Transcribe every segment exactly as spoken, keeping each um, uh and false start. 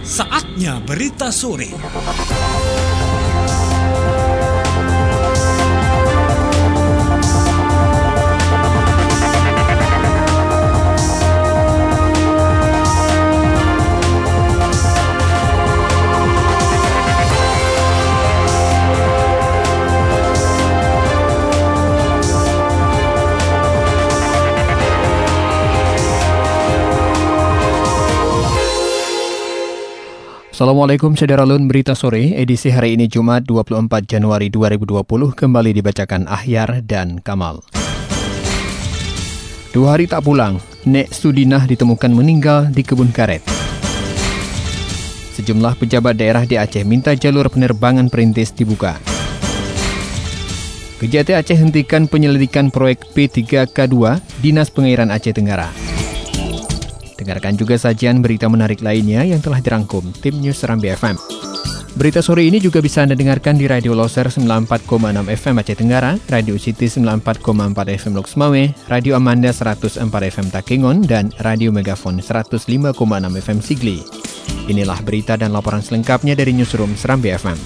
Saatnya berita sore. Assalamualaikum saudara Lun, berita sore edisi hari ini Jumat dua puluh empat Januari dua ribu dua puluh kembali dibacakan Ahyar dan Kamal. Dua hari tak pulang, Nek Sudinah ditemukan meninggal di kebun karet. Sejumlah pejabat daerah di Aceh minta jalur penerbangan perintis dibuka. Kejati Aceh hentikan penyelidikan proyek P tiga K dua Dinas Pengairan Aceh Tenggara. Dengarkan juga sajian berita menarik lainnya yang telah dirangkum tim News Serambi F M. Berita sore ini juga bisa Anda dengarkan di Radio Loser sembilan puluh empat koma enam F M Aceh Tenggara, Radio City sembilan puluh empat koma empat F M Loks Mawé, Radio Amanda seratus empat F M Takengon, dan Radio Megafon seratus lima koma enam F M Sigli. Inilah berita dan laporan selengkapnya dari Newsroom Serambi F M.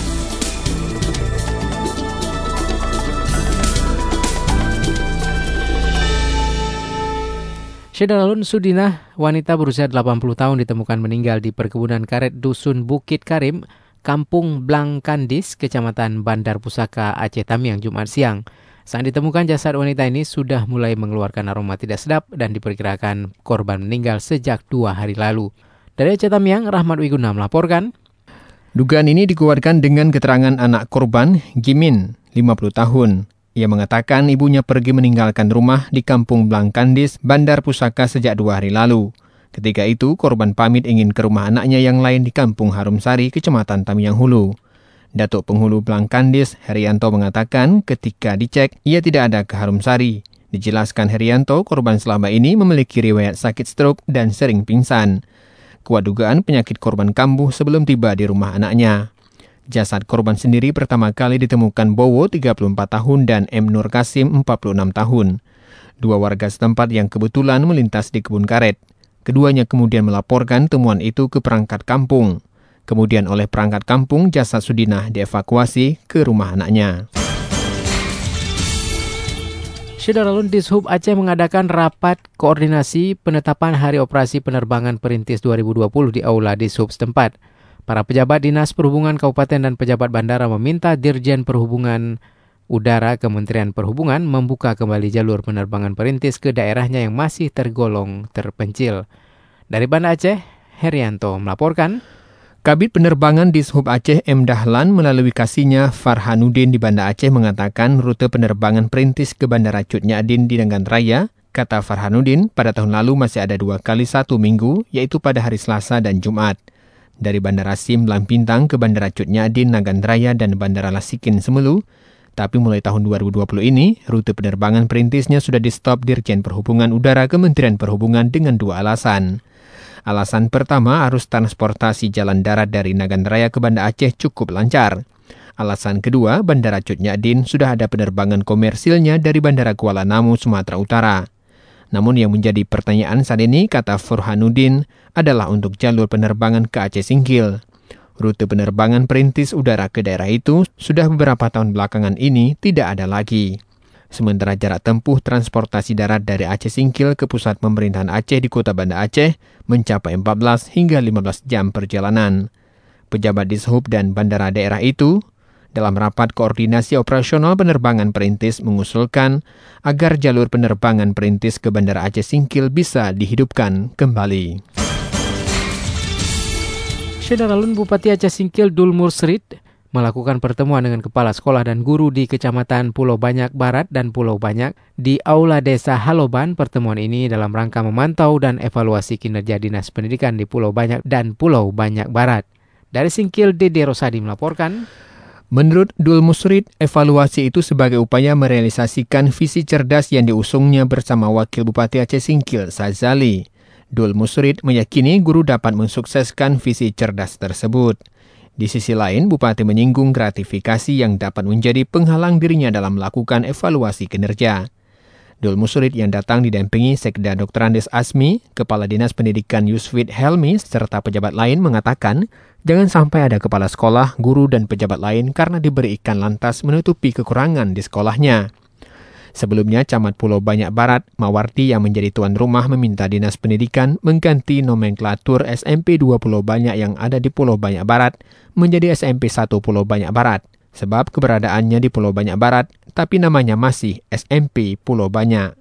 Syederalun Sudinah, wanita berusia delapan puluh tahun ditemukan meninggal di perkebunan karet Dusun Bukit Karim, Kampung Blangkandis, Kecamatan Bandar Pusaka, Aceh Tamiang, Jumat siang. Saat ditemukan, jasad wanita ini sudah mulai mengeluarkan aroma tidak sedap dan diperkirakan korban meninggal sejak dua hari lalu. Dari Aceh Tamiang, Rahmat Wiguna melaporkan. Dugaan ini dikuatkan dengan keterangan anak korban, Gimin, lima puluh tahun. Ia mengatakan ibunya pergi meninggalkan rumah di Kampung Blangkandis, Bandar Pusaka sejak dua hari lalu. Ketika itu, korban pamit ingin ke rumah anaknya yang lain di Kampung Harumsari, Kecamatan Tamiang Hulu. Datuk Penghulu Blangkandis, Herianto, mengatakan ketika dicek, ia tidak ada ke Harumsari. Dijelaskan Herianto, korban selama ini memiliki riwayat sakit stroke dan sering pingsan. Kuat dugaan penyakit korban kambuh sebelum tiba di rumah anaknya. Jasad korban sendiri pertama kali ditemukan Bowo, tiga puluh empat tahun, dan M. Nur Kasim, empat puluh enam tahun. Dua warga setempat yang kebetulan melintas di kebun karet. Keduanya kemudian melaporkan temuan itu ke perangkat kampung. Kemudian oleh perangkat kampung, jasad Sudinah dievakuasi ke rumah anaknya. Syederalun Dishub Aceh mengadakan rapat koordinasi penetapan hari operasi penerbangan perintis dua ribu dua puluh di Aula Dishub setempat. Para pejabat Dinas Perhubungan Kabupaten dan pejabat bandara meminta Dirjen Perhubungan Udara Kementerian Perhubungan membuka kembali jalur penerbangan perintis ke daerahnya yang masih tergolong terpencil. Dari Banda Aceh, Herianto melaporkan. Kabid Penerbangan Dishub Aceh M. Dahlan melalui kasihnya Farhanuddin di Banda Aceh mengatakan rute penerbangan perintis ke Bandara Cut Nyadin di Nagan Raya. Kata Farhanuddin, pada tahun lalu masih ada dua kali satu minggu, yaitu pada hari Selasa dan Jumat. Dari Bandara Sim Lampintang ke Bandara Cut Nyadin, Nagan Raya, dan Bandara Lasikin Semelu. Tapi mulai tahun dua ribu dua puluh ini, rute penerbangan perintisnya sudah di-stop Dirjen Perhubungan Udara Kementerian Perhubungan dengan dua alasan. Alasan pertama, arus transportasi jalan darat dari Nagan Raya ke Banda Aceh cukup lancar. Alasan kedua, Bandara Cut Nyadin sudah ada penerbangan komersilnya dari Bandara Kuala Namu, Sumatera Utara. Namun yang menjadi pertanyaan saat ini, kata Farhanuddin, adalah untuk jalur penerbangan ke Aceh Singkil. Rute penerbangan perintis udara ke daerah itu sudah beberapa tahun belakangan ini tidak ada lagi. Sementara jarak tempuh transportasi darat dari Aceh Singkil ke pusat pemerintahan Aceh di Kota Banda Aceh mencapai empat belas hingga lima belas jam perjalanan. Pejabat Dishub dan bandara daerah itu dalam rapat koordinasi operasional penerbangan perintis mengusulkan agar jalur penerbangan perintis ke Bandara Aceh Singkil bisa dihidupkan kembali. Syederalun Bupati Aceh Singkil Dul Mursrid melakukan pertemuan dengan kepala sekolah dan guru di Kecamatan Pulau Banyak Barat dan Pulau Banyak di Aula Desa Haloban. Pertemuan ini dalam rangka memantau dan evaluasi kinerja Dinas Pendidikan di Pulau Banyak dan Pulau Banyak Barat. Dari Singkil, Dede Rosadi melaporkan. Menurut Dul Musrid, evaluasi itu sebagai upaya merealisasikan visi cerdas yang diusungnya bersama Wakil Bupati Aceh Singkil, Sazali. Dul Musrid meyakini guru dapat mensukseskan visi cerdas tersebut. Di sisi lain, Bupati menyinggung gratifikasi yang dapat menjadi penghalang dirinya dalam melakukan evaluasi kinerja. Dul Musurid yang datang didampingi Sekda Doktor Andes Asmi, Kepala Dinas Pendidikan Yusfid Helmi, serta pejabat lain mengatakan jangan sampai ada kepala sekolah, guru dan pejabat lain karena diberi ikan lantas menutupi kekurangan di sekolahnya. Sebelumnya, Camat Pulau Banyak Barat, Mawardi yang menjadi tuan rumah meminta Dinas Pendidikan mengganti nomenklatur S M P dua Pulau Banyak yang ada di Pulau Banyak Barat menjadi S M P satu Pulau Banyak Barat. Sebab keberadaannya di Pulau Banyak Barat, tapi namanya masih S M P Pulau Banyak.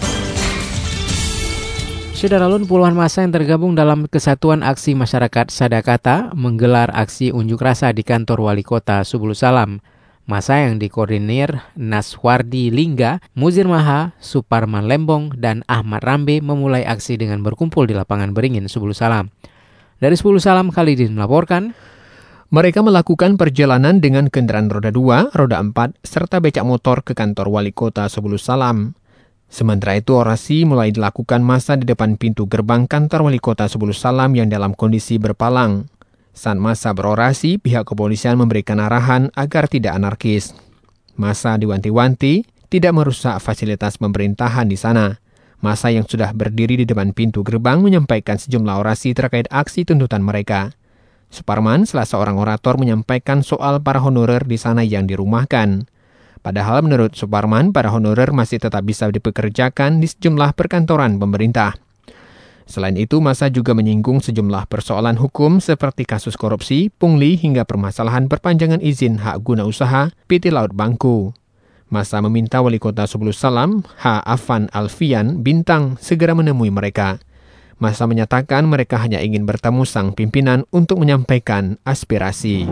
Syederalun puluhan massa yang tergabung dalam Kesatuan Aksi Masyarakat Sadakata menggelar aksi unjuk rasa di kantor Wali Kota Subulu Salam. Massa yang dikoordinir Naswardi Lingga, Muzir Maha, Suparman Lembong, dan Ahmad Rambe memulai aksi dengan berkumpul di lapangan Beringin, Subulu Salam. Dari Subulu Salam, Khalidin melaporkan. Mereka melakukan perjalanan dengan kendaraan roda dua, roda empat, serta becak motor ke kantor Wali Kota Subulu Salam. Sementara itu, orasi mulai dilakukan massa di depan pintu gerbang kantor Wali Kota Subulu Salam yang dalam kondisi berpalang. Saat massa berorasi, pihak kepolisian memberikan arahan agar tidak anarkis. Massa diwanti-wanti tidak merusak fasilitas pemerintahan di sana. Massa yang sudah berdiri di depan pintu gerbang menyampaikan sejumlah orasi terkait aksi tuntutan mereka. Suparman, salah seorang orator, menyampaikan soal para honorer di sana yang dirumahkan. Padahal menurut Suparman, para honorer masih tetap bisa dipekerjakan di sejumlah perkantoran pemerintah. Selain itu, massa juga menyinggung sejumlah persoalan hukum seperti kasus korupsi, pungli, hingga permasalahan perpanjangan izin hak guna usaha P T Laut Bangku. Massa meminta Wali Kota Subulu Salam, H. Afan Alfian Bintang, segera menemui mereka. Massa menyatakan mereka hanya ingin bertemu sang pimpinan untuk menyampaikan aspirasi.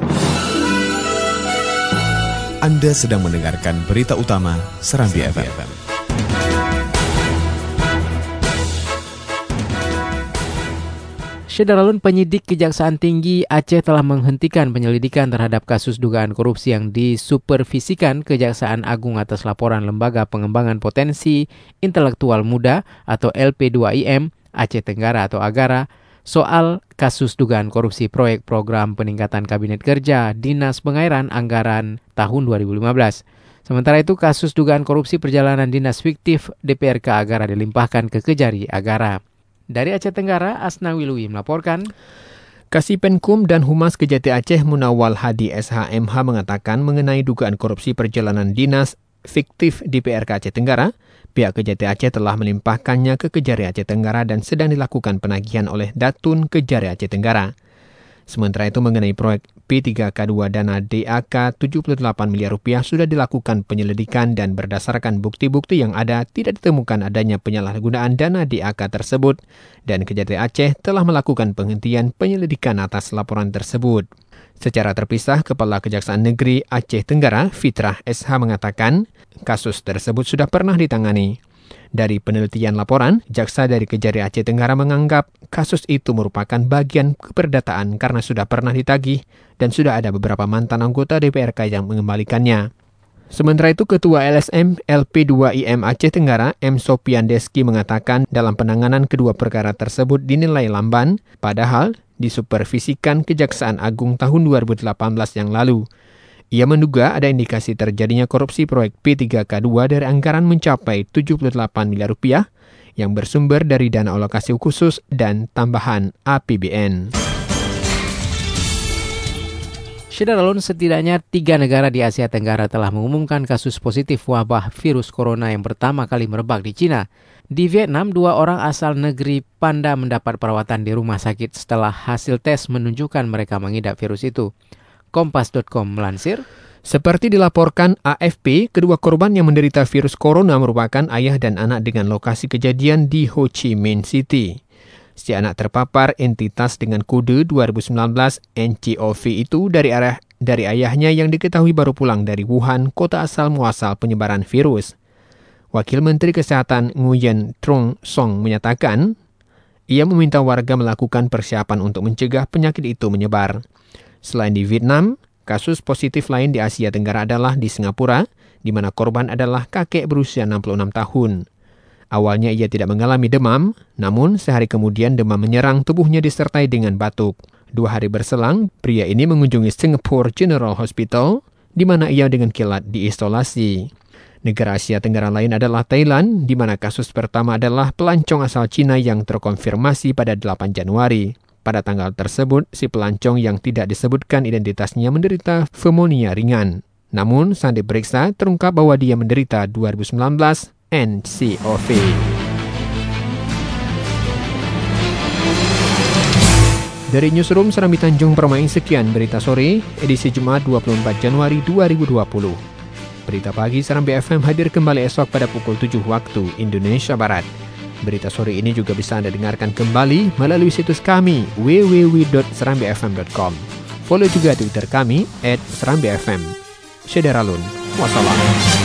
Anda sedang mendengarkan berita utama Serambi F M. Syederalun penyidik Kejaksaan Tinggi Aceh telah menghentikan penyelidikan terhadap kasus dugaan korupsi yang disupervisikan Kejaksaan Agung atas laporan Lembaga Pengembangan Potensi Intelektual Muda atau L P dua I M Aceh Tenggara atau Agara soal kasus dugaan korupsi proyek program peningkatan Kabinet Kerja Dinas Pengairan Anggaran tahun dua ribu lima belas. Sementara itu, kasus dugaan korupsi perjalanan dinas fiktif D P R K Agara dilimpahkan ke Kejari Agara. Dari Aceh Tenggara, Asna Wilui melaporkan. Kasipenkum dan Humas Kejati Aceh Munawal Hadi S H M H mengatakan mengenai dugaan korupsi perjalanan dinas fiktif D P R K Aceh Tenggara, pihak Kejati Aceh telah melimpahkannya ke Kejari Aceh Tenggara dan sedang dilakukan penagihan oleh Datun Kejari Aceh Tenggara. Sementara itu mengenai proyek P tiga K dua dana D A K tujuh puluh delapan miliar rupiah sudah dilakukan penyelidikan dan berdasarkan bukti-bukti yang ada tidak ditemukan adanya penyalahgunaan dana D A K tersebut dan Kejati Aceh telah melakukan penghentian penyelidikan atas laporan tersebut. Secara terpisah, Kepala Kejaksaan Negeri Aceh Tenggara, Fitrah S H mengatakan kasus tersebut sudah pernah ditangani. Dari penelitian laporan, jaksa dari Kejari Aceh Tenggara menganggap kasus itu merupakan bagian keperdataan karena sudah pernah ditagih dan sudah ada beberapa mantan anggota D P R K yang mengembalikannya. Sementara itu, Ketua L S M L P dua I M Aceh Tenggara, M. Sopian Deski mengatakan dalam penanganan kedua perkara tersebut dinilai lamban, padahal disupervisikan Kejaksaan Agung tahun dua ribu delapan belas yang lalu. Ia menduga ada indikasi terjadinya korupsi proyek P tiga K dua dari anggaran mencapai tujuh puluh delapan miliar rupiah yang bersumber dari dana alokasi khusus dan tambahan A P B N. Syederalun, setidaknya tiga negara di Asia Tenggara telah mengumumkan kasus positif wabah virus corona yang pertama kali merebak di Cina. Di Vietnam, dua orang asal negeri Panda mendapat perawatan di rumah sakit setelah hasil tes menunjukkan mereka mengidap virus itu. Kompas titik com melansir. Seperti dilaporkan A F P, kedua korban yang menderita virus corona merupakan ayah dan anak dengan lokasi kejadian di Ho Chi Minh City. Si anak terpapar entitas dengan kode dua ribu sembilan belas N C O V itu dari arah dari ayahnya yang diketahui baru pulang dari Wuhan, kota asal muasal penyebaran virus. Wakil Menteri Kesehatan Nguyen Trong Song menyatakan, ia meminta warga melakukan persiapan untuk mencegah penyakit itu menyebar. Selain di Vietnam, kasus positif lain di Asia Tenggara adalah di Singapura, di mana korban adalah kakek berusia enam puluh enam tahun. Awalnya ia tidak mengalami demam, namun sehari kemudian demam menyerang tubuhnya disertai dengan batuk. Dua hari berselang, pria ini mengunjungi Singapore General Hospital, di mana ia dengan kilat diisolasi. Negara Asia Tenggara lain adalah Thailand, di mana kasus pertama adalah pelancong asal Cina yang terkonfirmasi pada delapan Januari. Pada tanggal tersebut, si pelancong yang tidak disebutkan identitasnya menderita pneumonia ringan. Namun, saat diperiksa, terungkap bahwa dia menderita dua ribu sembilan belas N C O V. Dari Newsroom Serambi Tanjung Permai, sekian berita sore, edisi Jumat dua puluh empat Januari dua ribu dua puluh. Berita pagi Serambi F M hadir kembali esok pada pukul tujuh waktu Indonesia Barat. Berita sore ini juga bisa Anda dengarkan kembali melalui situs kami w w w dot serambi f m dot com. Follow juga Twitter kami at serambi f m. Syederalun. Wassalam.